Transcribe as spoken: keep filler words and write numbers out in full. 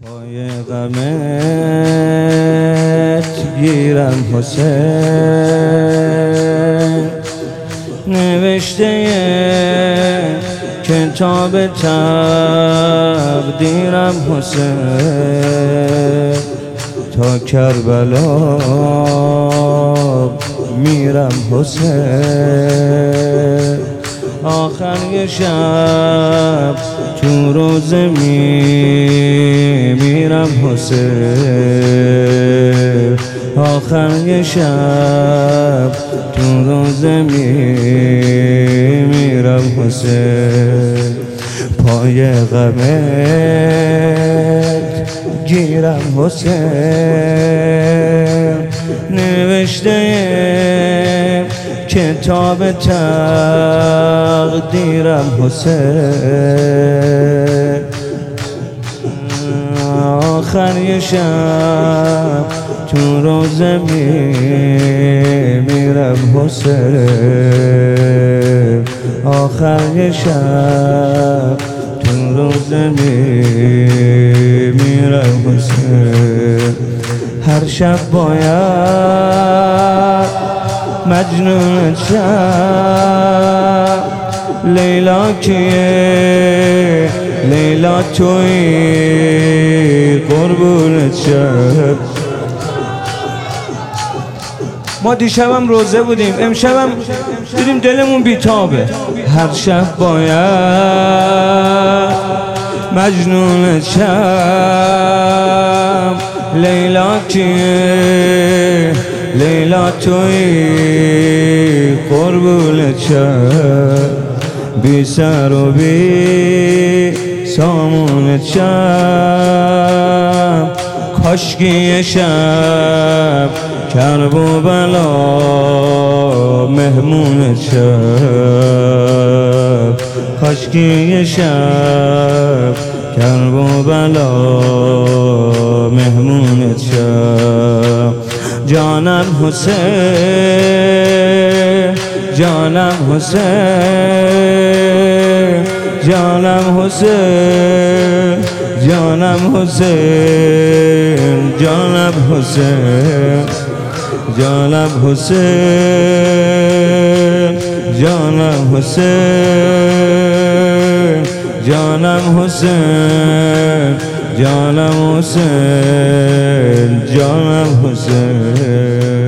پای غمت گیرم حسین، نوشته کتاب تقدیرم حسین، تا کربلا میرم حسین. آخر یه شب تو روزه میمیرم حسین، آخر یه شب تو روزه میمیرم حسین. پای غمت گیرم حسین، نوشته کتاب تقدیرم حسین. آخر یه شب تو روزه میمیرم حسین، آخر یه شب تو روزه میمیرم حسین. هر شب باید مجنون شب، لیلا کیه لیلا تویی قربونت شب. ما دیشبم روزه بودیم، امشبم دیدیم دلمون بیتابه. هر شب باید مجنون شب، لیلا کیه لیلا تویی قربونت شب. بی سر و بی سامونت شب، کاشکی شب کرب و بلا مهمونت شب. کاشکی شب کرب و بلا مهمونت شب. جانم حسین جانم حسین جانم حسین جانم حسین جانم حسین جانم حسین جانم حسین جانم حسین جانم حسین جانم حسین.